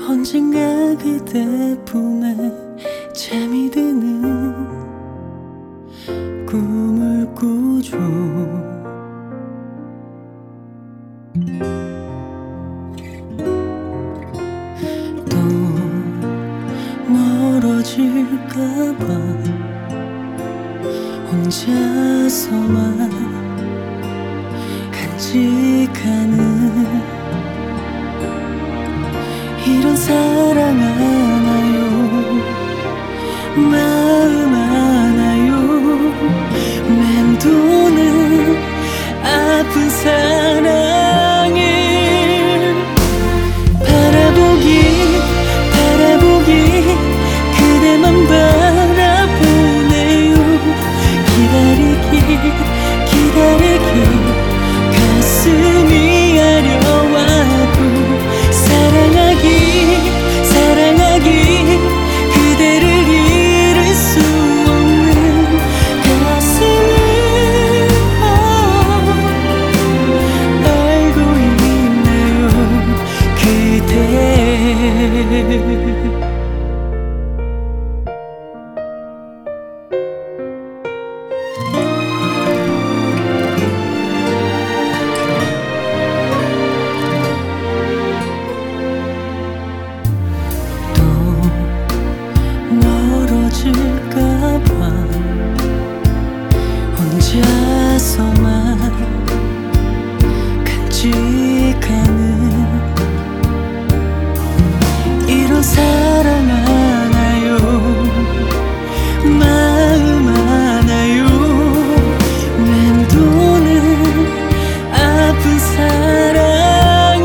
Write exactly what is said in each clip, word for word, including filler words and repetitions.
언젠가 그대 품에 잠이 드는 꿈을 꾸죠. 또 멀어질까봐 혼자서만 간직하는 이런 사랑 하나요, 마음 하나요, 맴도는 아픈 사랑을 바라보기 바라보기 그대만 바라보네요. 기다리기 기다리기 가슴이 아려와도 사랑하기 사랑하기 그대를 잃을 수 없는 가슴을 알고 있네요. 그대 멀어질까봐 혼자서만 간직하는 이런 사랑 하나요, 마음 하나요, 맴도는 아픈 사랑을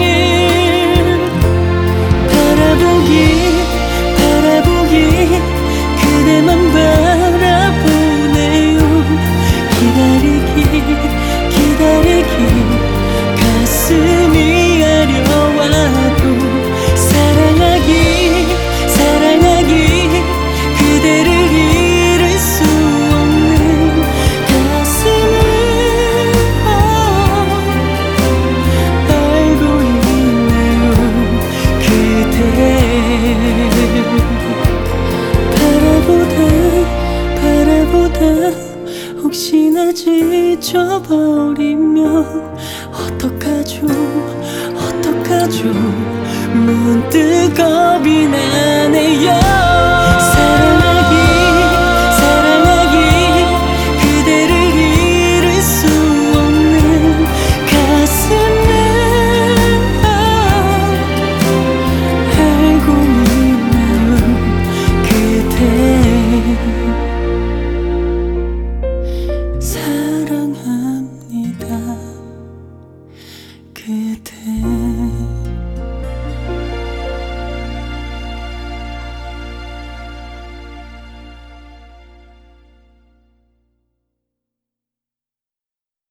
바라보기 바라보기 그대만 바라보네요. 기다리기 기다리기 가슴이 아려와도 사랑하기 사랑하기 그대를 잃을 수 없는 가슴을 알고 있네요. 그대 바라보다 바라보다 혹시나 지쳐버리면 어떡하죠 어떡하죠. 문득 겁이 나네요.